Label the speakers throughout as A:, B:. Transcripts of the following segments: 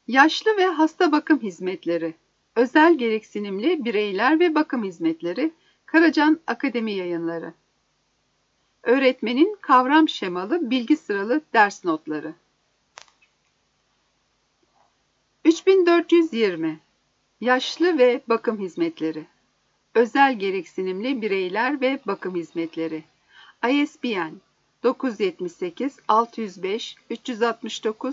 A: Yaşlı ve hasta bakım hizmetleri, özel gereksinimli bireyler ve bakım hizmetleri, Karacan Akademi Yayınları. Öğretmenin kavram şemalı bilgi sıralı ders notları. 3420 Yaşlı ve bakım hizmetleri, özel gereksinimli bireyler ve bakım hizmetleri. ISBN 978 605 369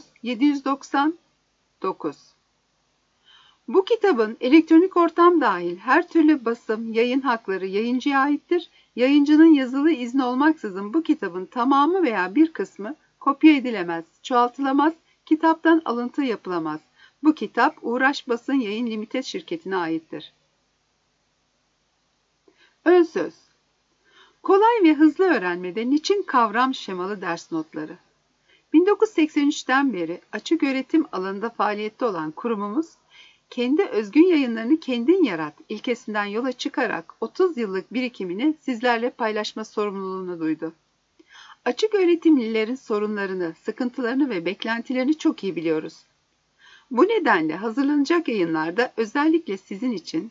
A: 799. Bu kitabın elektronik ortam dahil her türlü basım, yayın hakları yayıncıya aittir. Yayıncının yazılı izni olmaksızın bu kitabın tamamı veya bir kısmı kopya edilemez, çoğaltılamaz, kitaptan alıntı yapılamaz. Bu kitap Uğraş Basın Yayın Limited şirketine aittir. Ön söz. Kolay ve hızlı öğrenmede niçin kavram şemalı ders notları? 1983'ten beri açık öğretim alanında faaliyette olan kurumumuz, kendi özgün yayınlarını kendin yarat ilkesinden yola çıkarak 30 yıllık birikimini sizlerle paylaşma sorumluluğunu duydu. Açık öğretimlilerin sorunlarını, sıkıntılarını ve beklentilerini çok iyi biliyoruz. Bu nedenle hazırlanacak yayınlarda özellikle sizin için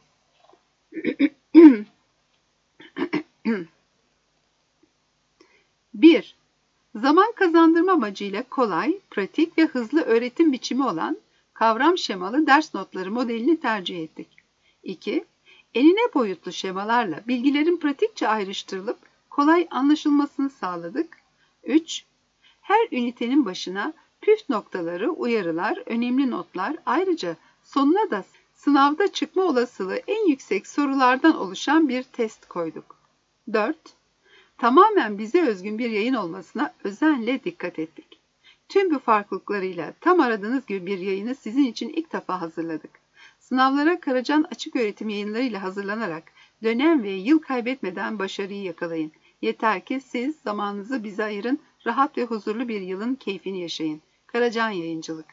A: 1. Zaman kazandırma amacıyla kolay, pratik ve hızlı öğretim biçimi olan kavram şemalı ders notları modelini tercih ettik. 2. Enine boyutlu şemalarla bilgilerin pratikçe ayrıştırılıp kolay anlaşılmasını sağladık. 3. Her ünitenin başına püf noktaları, uyarılar, önemli notlar, ayrıca sonuna da sınavda çıkma olasılığı en yüksek sorulardan oluşan bir test koyduk. 4. Tamamen bize özgün bir yayın olmasına özenle dikkat ettik. Tüm bu farklılıklarıyla tam aradığınız gibi bir yayını sizin için ilk defa hazırladık. Sınavlara Karacan Açık Öğretim Yayınlarıyla hazırlanarak dönem ve yıl kaybetmeden başarıyı yakalayın. Yeter ki siz zamanınızı bize ayırın, rahat ve huzurlu bir yılın keyfini yaşayın. Karacan Yayıncılık.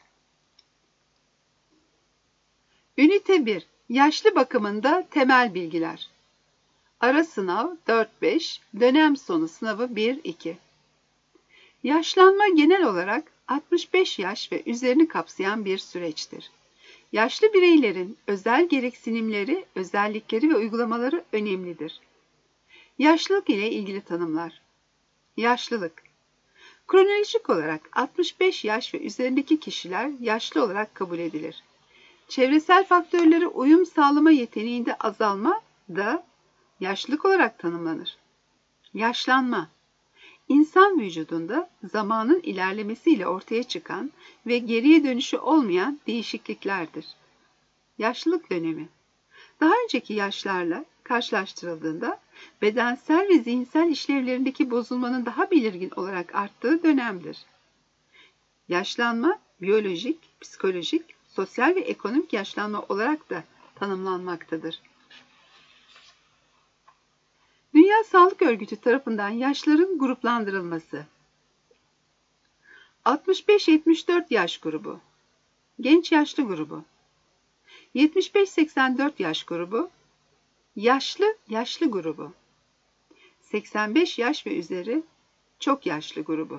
A: Ünite 1. Yaşlı bakımında temel bilgiler. Ara sınav 4-5, dönem sonu sınavı 1-2. Yaşlanma genel olarak 65 yaş ve üzerini kapsayan bir süreçtir. Yaşlı bireylerin özel gereksinimleri, özellikleri ve uygulamaları önemlidir. Yaşlılık ile ilgili tanımlar. Yaşlılık. Kronolojik olarak 65 yaş ve üzerindeki kişiler yaşlı olarak kabul edilir. Çevresel faktörlere uyum sağlama yeteneğinde azalma da yaşlılık olarak tanımlanır. Yaşlanma, İnsan vücudunda zamanın ilerlemesiyle ortaya çıkan ve geriye dönüşü olmayan değişikliklerdir. Yaşlılık dönemi, daha önceki yaşlarla karşılaştırıldığında bedensel ve zihinsel işlevlerindeki bozulmanın daha belirgin olarak arttığı dönemdir. Yaşlanma, biyolojik, psikolojik, sosyal ve ekonomik yaşlanma olarak da tanımlanmaktadır. Dünya Sağlık Örgütü tarafından yaşların gruplandırılması. 65-74 yaş grubu, genç yaşlı grubu, 75-84 yaş grubu, yaşlı grubu, 85 yaş ve üzeri çok yaşlı grubu.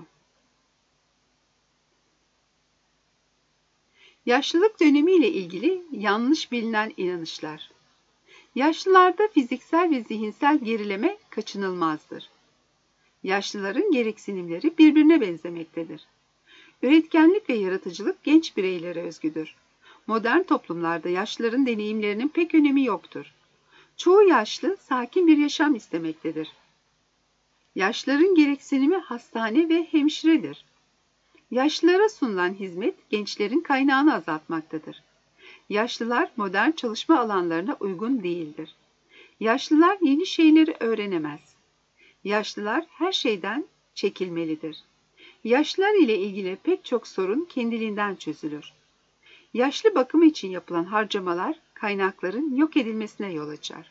A: Yaşlılık dönemiyle ilgili yanlış bilinen inanışlar. Yaşlılarda fiziksel ve zihinsel gerileme kaçınılmazdır. Yaşlıların gereksinimleri birbirine benzemektedir. Üretkenlik ve yaratıcılık genç bireylere özgüdür. Modern toplumlarda yaşlıların deneyimlerinin pek önemi yoktur. Çoğu yaşlı sakin bir yaşam istemektedir. Yaşlıların gereksinimi hastane ve hemşiredir. Yaşlılara sunulan hizmet gençlerin kaynağını azaltmaktadır. Yaşlılar modern çalışma alanlarına uygun değildir. Yaşlılar yeni şeyleri öğrenemez. Yaşlılar her şeyden çekilmelidir. Yaşlılar ile ilgili pek çok sorun kendiliğinden çözülür. Yaşlı bakımı için yapılan harcamalar kaynakların yok edilmesine yol açar.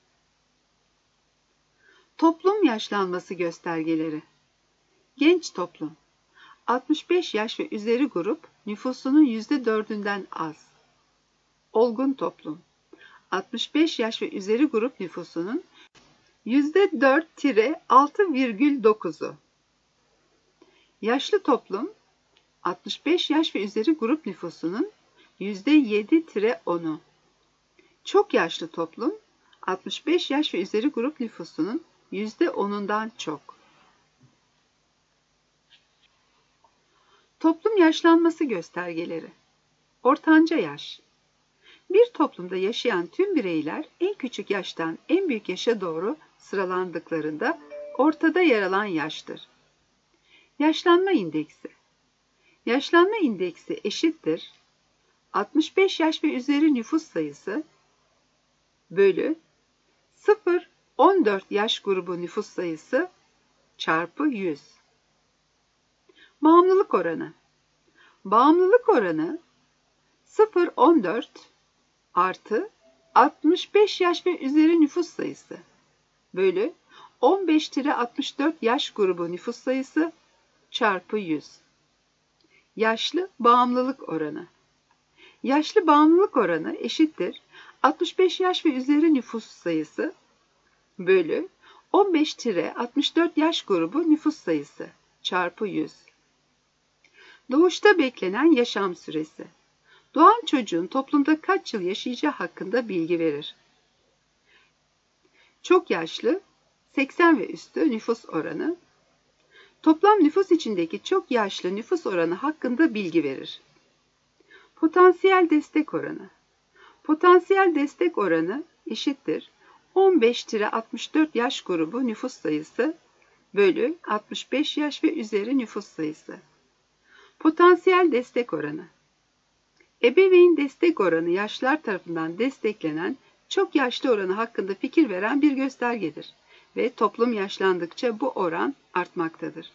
A: Toplum yaşlanması göstergeleri. Genç toplum. 65 yaş ve üzeri grup nüfusunun %4'ünden az. Olgun toplum. 65 yaş ve üzeri grup nüfusunun %4-6,9'u. Yaşlı toplum, 65 yaş ve üzeri grup nüfusunun %7-10'u. Çok yaşlı toplum, 65 yaş ve üzeri grup nüfusunun %10'undan çok. Toplum yaşlanması göstergeleri. Ortanca yaş. Bir toplumda yaşayan tüm bireyler en küçük yaştan en büyük yaşa doğru sıralandıklarında ortada yer alan yaştır. Yaşlanma indeksi. Yaşlanma indeksi eşittir 65 yaş ve üzeri nüfus sayısı bölü 0-14 yaş grubu nüfus sayısı çarpı 100. Bağımlılık oranı. Bağımlılık oranı 0-14 artı 65 yaş ve üzeri nüfus sayısı bölü 15-64 yaş grubu nüfus sayısı çarpı 100. Yaşlı bağımlılık oranı. Yaşlı bağımlılık oranı eşittir 65 yaş ve üzeri nüfus sayısı bölü 15-64 yaş grubu nüfus sayısı çarpı 100. Doğuşta beklenen yaşam süresi. Doğan çocuğun toplumda kaç yıl yaşayacağı hakkında bilgi verir. Çok yaşlı, 80 ve üstü nüfus oranı, toplam nüfus içindeki çok yaşlı nüfus oranı hakkında bilgi verir. Potansiyel destek oranı. Potansiyel destek oranı eşittir 15-64 yaş grubu nüfus sayısı bölü 65 yaş ve üzeri nüfus sayısı. Potansiyel destek oranı. Ebeveyn destek oranı yaşlılar tarafından desteklenen çok yaşlı oranı hakkında fikir veren bir göstergedir ve toplum yaşlandıkça bu oran artmaktadır.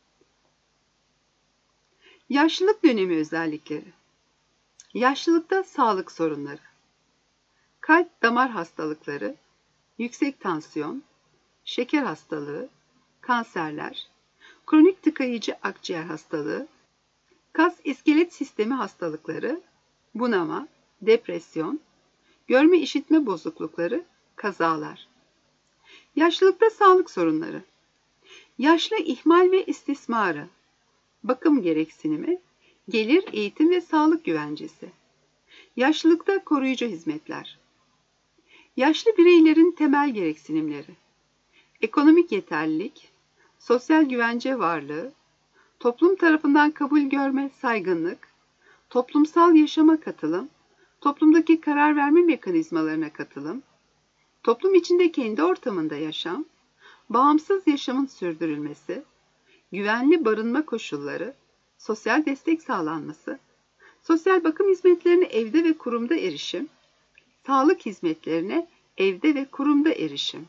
A: Yaşlılık dönemi özellikleri. Yaşlılıkta sağlık sorunları. Kalp damar hastalıkları, yüksek tansiyon, şeker hastalığı, kanserler, kronik tıkayıcı akciğer hastalığı, kas iskelet sistemi hastalıkları, bunama, depresyon, görme işitme bozuklukları, kazalar. Yaşlılıkta sağlık sorunları. Yaşlı ihmal ve istismarı, bakım gereksinimi, gelir, eğitim ve sağlık güvencesi. Yaşlılıkta koruyucu hizmetler. Yaşlı bireylerin temel gereksinimleri. Ekonomik yeterlilik, sosyal güvence varlığı, toplum tarafından kabul görme, saygınlık, toplumsal yaşama katılım, toplumdaki karar verme mekanizmalarına katılım, toplum içinde kendi ortamında yaşam, bağımsız yaşamın sürdürülmesi, güvenli barınma koşulları, sosyal destek sağlanması, sosyal bakım hizmetlerine evde ve kurumda erişim, sağlık hizmetlerine evde ve kurumda erişim.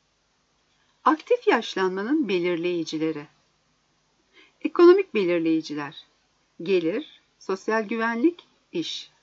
A: Aktif yaşlanmanın belirleyicileri. Ekonomik belirleyiciler. Gelir, sosyal güvenlik, iş.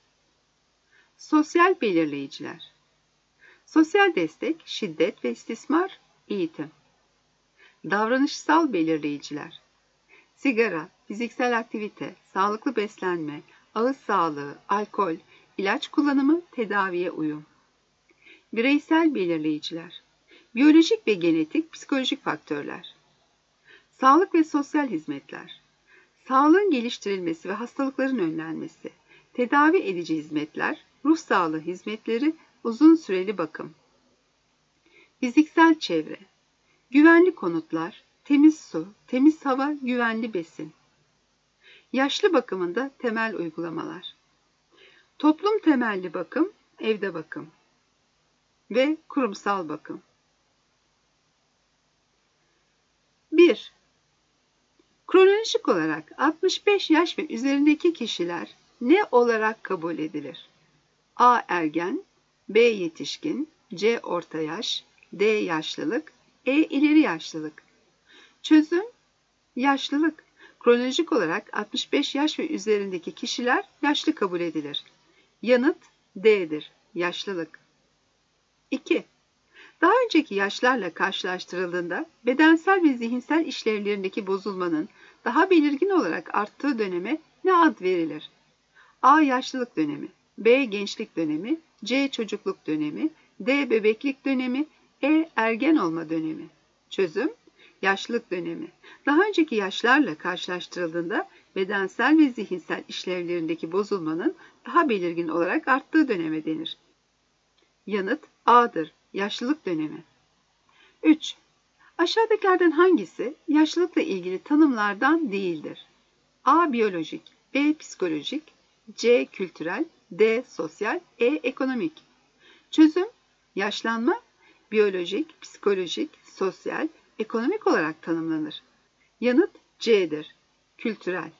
A: Sosyal belirleyiciler. Sosyal destek, şiddet ve istismar, eğitim. Davranışsal belirleyiciler. Sigara, fiziksel aktivite, sağlıklı beslenme, ağız sağlığı, alkol, ilaç kullanımı, tedaviye uyum. Bireysel belirleyiciler. Biyolojik ve genetik, psikolojik faktörler. Sağlık ve sosyal hizmetler. Sağlığın geliştirilmesi ve hastalıkların önlenmesi. Tedavi edici hizmetler, ruh sağlığı hizmetleri, uzun süreli bakım. Fiziksel çevre. Güvenli konutlar, temiz su, temiz hava, güvenli besin. Yaşlı bakımında temel uygulamalar. Toplum temelli bakım, evde bakım ve kurumsal bakım. 1. Kronolojik olarak 65 yaş ve üzerindeki kişiler ne olarak kabul edilir? A. Ergen, B. Yetişkin, C. Orta yaş, D. Yaşlılık, E. İleri yaşlılık. Çözüm: yaşlılık. Kronolojik olarak 65 yaş ve üzerindeki kişiler yaşlı kabul edilir. Yanıt D'dir. Yaşlılık. 2. Daha önceki yaşlarla karşılaştırıldığında bedensel ve zihinsel işlevlerindeki bozulmanın daha belirgin olarak arttığı döneme ne ad verilir? A. Yaşlılık dönemi, B. Gençlik dönemi, C. Çocukluk dönemi, D. Bebeklik dönemi, E. Ergen olma dönemi. Çözüm: yaşlılık dönemi. Daha önceki yaşlarla karşılaştırıldığında bedensel ve zihinsel işlevlerindeki bozulmanın daha belirgin olarak arttığı döneme denir. Yanıt A'dır. Yaşlılık dönemi. 3. Aşağıdakilerden hangisi yaşlılıkla ilgili tanımlardan değildir? A. Biyolojik, B. Psikolojik, C. Kültürel, D. Sosyal, E. Ekonomik. Çözüm: yaşlanma biyolojik, psikolojik, sosyal, ekonomik olarak tanımlanır. Yanıt C'dir. Kültürel.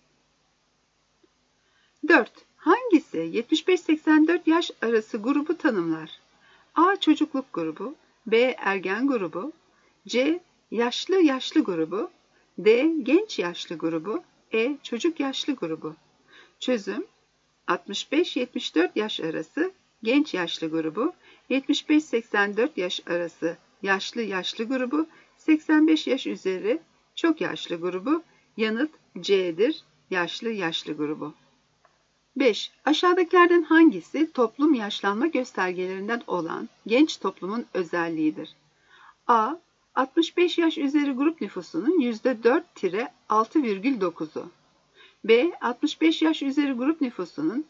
A: 4. Hangisi 75-84 yaş arası grubu tanımlar? A. Çocukluk grubu, B. Ergen grubu, C. Yaşlı grubu, D. Genç yaşlı grubu, E. Çocuk yaşlı grubu. Çözüm: 65-74 yaş arası genç yaşlı grubu, 75-84 yaş arası yaşlı grubu, 85 yaş üzeri çok yaşlı grubu. Yanıt C'dir. Yaşlı grubu. 5. Aşağıdakilerden hangisi toplum yaşlanma göstergelerinden olan genç toplumun özelliğidir? A. 65 yaş üzeri grup nüfusunun %4-6,9'u. B. 65 yaş üzeri grup nüfusunun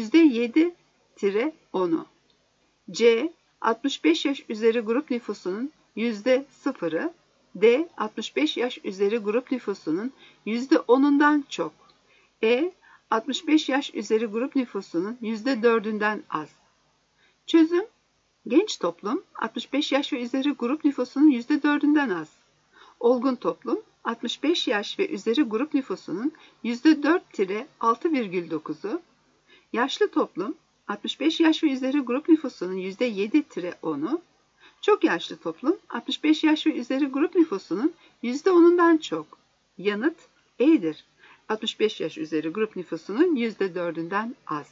A: %7-10'u. C. 65 yaş üzeri grup nüfusunun %0'ı. D. 65 yaş üzeri grup nüfusunun %10'undan çok. E. 65 yaş üzeri grup nüfusunun %4'ünden az. Çözüm: genç toplum 65 yaş ve üzeri grup nüfusunun %4'ünden az. Olgun toplum 65 yaş ve üzeri grup nüfusunun %4-6,9'u. Yaşlı toplum 65 yaş ve üzeri grup nüfusunun %7-10'u. Çok yaşlı toplum 65 yaş ve üzeri grup nüfusunun %10'undan çok. Yanıt E'dir. 65 yaş üzeri grup nüfusunun %4'ünden az.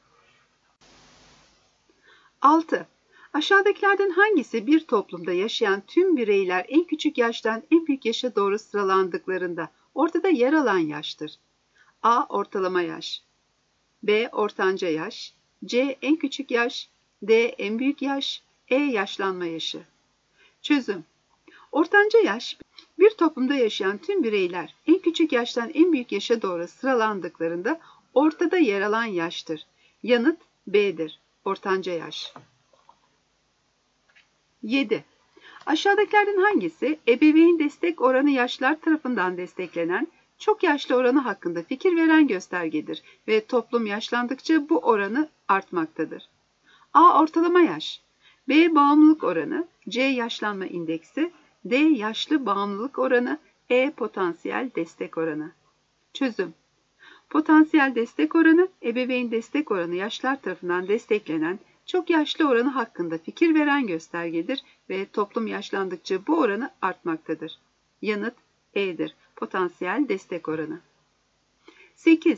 A: 6. Aşağıdakilerden hangisi bir toplumda yaşayan tüm bireyler en küçük yaştan en büyük yaşa doğru sıralandıklarında ortada yer alan yaştır? A. Ortalama yaş, B. Ortanca yaş, C. En küçük yaş, D. En büyük yaş, E. Yaşlanma yaşı. Çözüm: ortanca yaş, bir toplumda yaşayan tüm bireyler en küçük yaştan en büyük yaşa doğru sıralandıklarında ortada yer alan yaştır. Yanıt B'dir. Ortanca yaş. 7. Aşağıdakilerden hangisi ebeveyn destek oranı yaşlılar tarafından desteklenen çok yaşlı oranı hakkında fikir veren göstergedir ve toplum yaşlandıkça bu oranı artmaktadır? A. Ortalama yaş, B. Bağımlılık oranı, C. Yaşlanma indeksi, D. Yaşlı bağımlılık oranı, E. Potansiyel destek oranı. Çözüm: potansiyel destek oranı, ebeveyn destek oranı yaşlılar tarafından desteklenen çok yaşlı oranı hakkında fikir veren göstergedir ve toplum yaşlandıkça bu oranı artmaktadır. Yanıt E'dir. Potansiyel destek oranı. 8.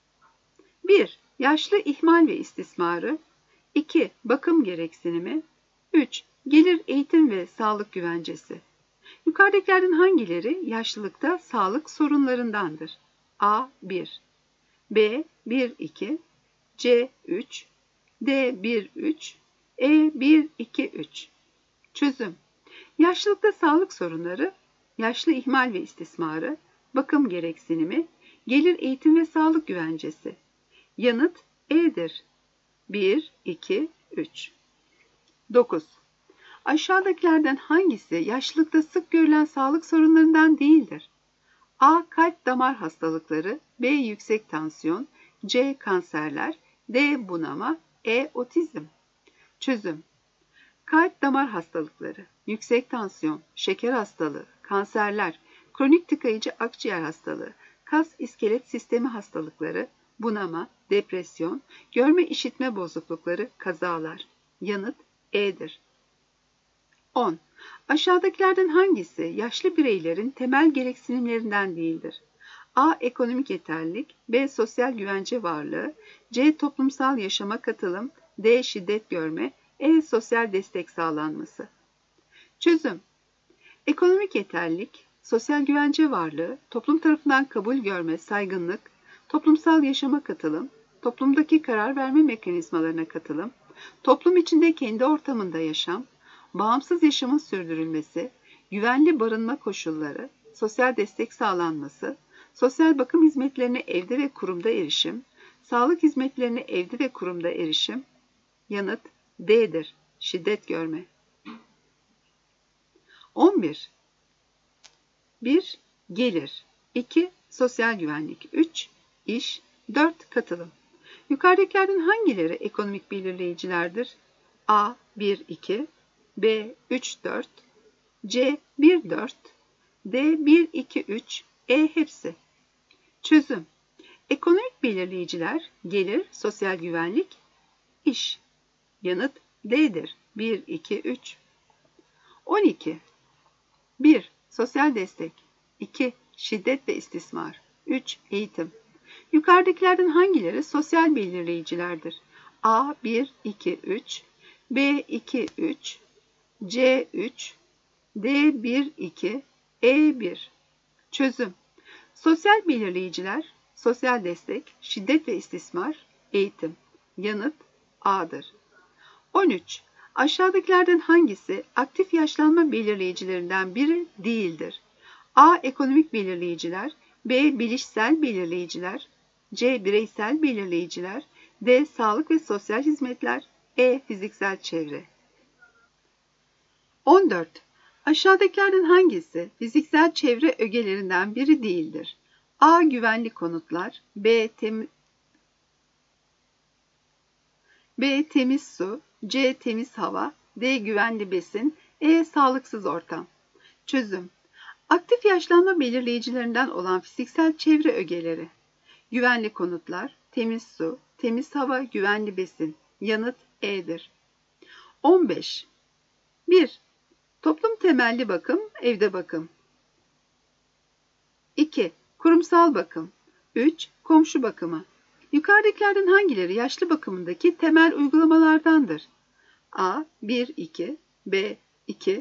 A: 1. Yaşlı ihmal ve istismarı, 2. Bakım gereksinimi, 3. Gelir, eğitim ve sağlık güvencesi. Yukarıdakilerden hangileri yaşlılıkta sağlık sorunlarındandır? A. 1, B. 1-2, C. 3, D. 1-3, E. 1-2-3. Çözüm: yaşlılıkta sağlık sorunları, yaşlı ihmal ve istismarı, bakım gereksinimi, gelir, eğitim ve sağlık güvencesi. Yanıt E'dir. 1, 2, 3. 9. Aşağıdakilerden hangisi yaşlılıkta sık görülen sağlık sorunlarından değildir? A. Kalp damar hastalıkları, B. Yüksek tansiyon, C. Kanserler, D. Bunama, E. Otizm. Çözüm: kalp damar hastalıkları, yüksek tansiyon, şeker hastalığı, kanserler, kronik tıkayıcı akciğer hastalığı, kas iskelet sistemi hastalıkları, bunama, depresyon, görme işitme bozuklukları, kazalar. Yanıt E'dir. 10. Aşağıdakilerden hangisi yaşlı bireylerin temel gereksinimlerinden değildir? A. Ekonomik yeterlilik, B. Sosyal güvence varlığı, C. Toplumsal yaşama katılım, D. Şiddet görme, E. Sosyal destek sağlanması. Çözüm: ekonomik yeterlilik, sosyal güvence varlığı, toplum tarafından kabul görme, saygınlık, toplumsal yaşama katılım, toplumdaki karar verme mekanizmalarına katılım, toplum içinde kendi ortamında yaşam, bağımsız yaşamın sürdürülmesi, güvenli barınma koşulları, sosyal destek sağlanması, sosyal bakım hizmetlerine evde ve kurumda erişim, sağlık hizmetlerine evde ve kurumda erişim. Yanıt D'dir. Şiddet görme. 11. 1. Gelir. 2. Sosyal güvenlik. 3. İş. 4. Katılım. Yukarıdakilerden hangileri ekonomik belirleyicilerdir? A. 1, 2, B. 3, 4, C. 1, 4, D. 1, 2, 3, E. Hepsi. Çözüm. Ekonomik belirleyiciler gelir, sosyal güvenlik, iş. Yanıt D'dir. 1, 2, 3. 12. 1. Sosyal destek. 2. Şiddet ve istismar. 3. Eğitim. Yukarıdakilerden hangileri sosyal belirleyicilerdir? A. 1, 2, 3, B. 2, 3, C. 3, D. 1, 2, E. 1. Çözüm. Sosyal belirleyiciler, sosyal destek, şiddet ve istismar, eğitim. Yanıt A'dır. 13. Aşağıdakilerden hangisi aktif yaşlanma belirleyicilerinden biri değildir? A. Ekonomik belirleyiciler, B. Bilişsel belirleyiciler, C. Bireysel belirleyiciler, D. Sağlık ve sosyal hizmetler, E. Fiziksel çevre. 14. Aşağıdakilerden hangisi fiziksel çevre ögelerinden biri değildir? A. Güvenli konutlar, B. Temiz su, C. Temiz hava, D. Güvenli besin, E. Sağlıksız ortam. Çözüm. Aktif yaşlanma belirleyicilerinden olan fiziksel çevre ögeleri. Güvenli konutlar, temiz su, temiz hava, güvenli besin. Yanıt E'dir. 15. 1. Toplum temelli bakım, evde bakım. 2. Kurumsal bakım. 3. Komşu bakımı. Yukarıdakilerden hangileri yaşlı bakımındaki temel uygulamalardandır? A. 1, 2, B. 2,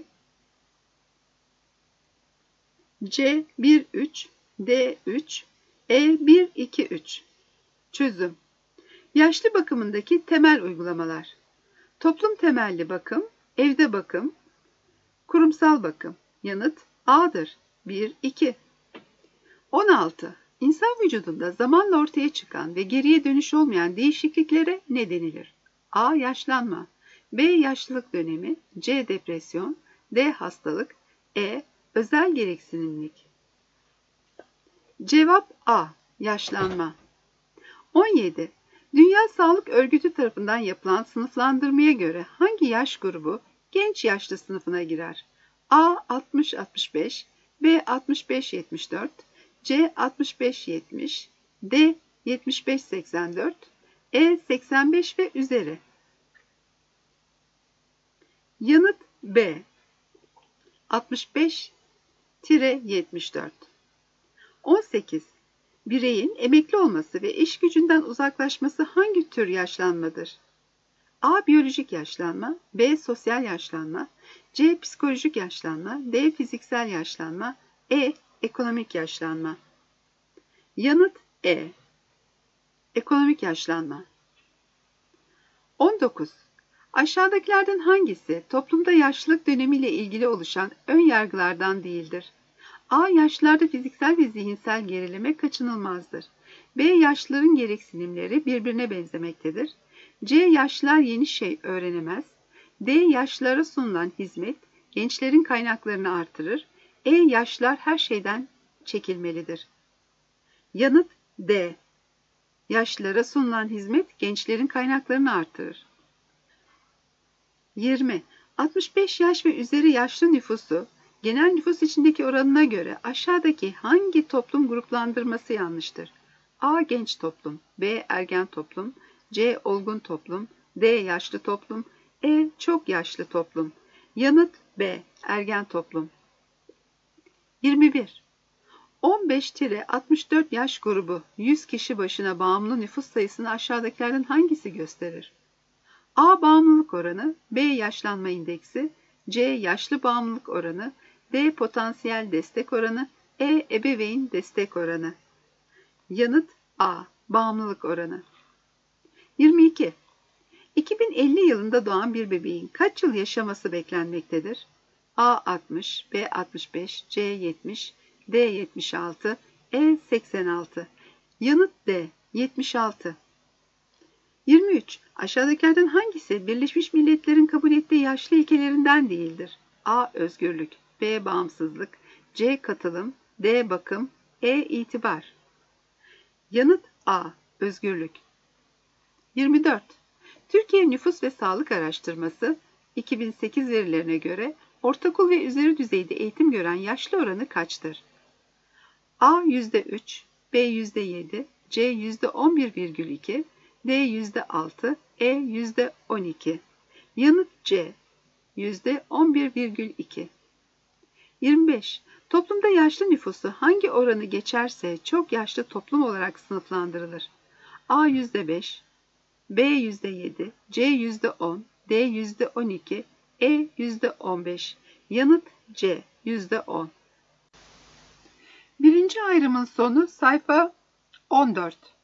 A: C. 1, 3, D. 3, E. 1, 2, 3. Çözüm. Yaşlı bakımındaki temel uygulamalar. Toplum temelli bakım, evde bakım, kurumsal bakım. Yanıt A'dır. 1, 2. 16. İnsan vücudunda zamanla ortaya çıkan ve geriye dönüş olmayan değişikliklere ne denilir? A. Yaşlanma, B. Yaşlılık dönemi, C. Depresyon, D. Hastalık, E. Özel gereksinimlik. Cevap A. Yaşlanma. 17. Dünya Sağlık Örgütü tarafından yapılan sınıflandırmaya göre hangi yaş grubu genç yaşlı sınıfına girer? A. 60-65, B. 65-74, C. 65-70, D. 75-84, E. 85 ve üzeri. Yanıt B. 65-74. 18. Bireyin emekli olması ve iş gücünden uzaklaşması hangi tür yaşlanmadır? A. Biyolojik yaşlanma, B. Sosyal yaşlanma, C. Psikolojik yaşlanma, D. Fiziksel yaşlanma, E. Ekonomik yaşlanma. Yanıt E. Ekonomik yaşlanma. 19. Aşağıdakilerden hangisi toplumda yaşlılık dönemiyle ilgili oluşan ön yargılardan değildir? A. Yaşlılarda fiziksel ve zihinsel gerileme kaçınılmazdır. B. Yaşlıların gereksinimleri birbirine benzemektedir. C. Yaşlılar yeni şey öğrenemez. D. Yaşlılara sunulan hizmet gençlerin kaynaklarını artırır. E. Yaşlılar her şeyden çekilmelidir. Yanıt D. Yaşlılara sunulan hizmet gençlerin kaynaklarını artırır. 20. 65 yaş ve üzeri yaşlı nüfusu genel nüfus içindeki oranına göre aşağıdaki hangi toplum gruplandırması yanlıştır? A. Genç toplum, B. Ergen toplum, C. Olgun toplum, D. Yaşlı toplum, E. Çok yaşlı toplum. Yanıt B. Ergen toplum. 21. 15-64 yaş grubu 100 kişi başına bağımlı nüfus sayısını aşağıdakilerden hangisi gösterir? A. Bağımlılık oranı, B. Yaşlanma indeksi, C. Yaşlı bağımlılık oranı, D. Potansiyel destek oranı, E. Ebeveyn destek oranı. Yanıt A. Bağımlılık oranı. 22. 2050 yılında doğan bir bebeğin kaç yıl yaşaması beklenmektedir? A. 60, B. 65, C. 70, D. 76, E 86. Yanıt D 76. 23. Aşağıdakilerden hangisi Birleşmiş Milletler'in kabul ettiği yaşlı ilkelerinden değildir? A. Özgürlük, B. Bağımsızlık, C. Katılım, D. Bakım, E. İtibar. Yanıt A. Özgürlük. 24. Türkiye Nüfus ve Sağlık Araştırması 2008 verilerine göre ortaokul ve üzeri düzeyde eğitim gören yaşlı oranı kaçtır? A. %3, B. %7, C. %11,2, D. %6, E. %12. Yanıt C. %11,2. 25. Toplumda yaşlı nüfusu hangi oranı geçerse çok yaşlı toplum olarak sınıflandırılır? A. %5, B. %7, C. %10, D. %12, E. %15. Yanıt C. %10. Birinci ayrımın sonu sayfa 14.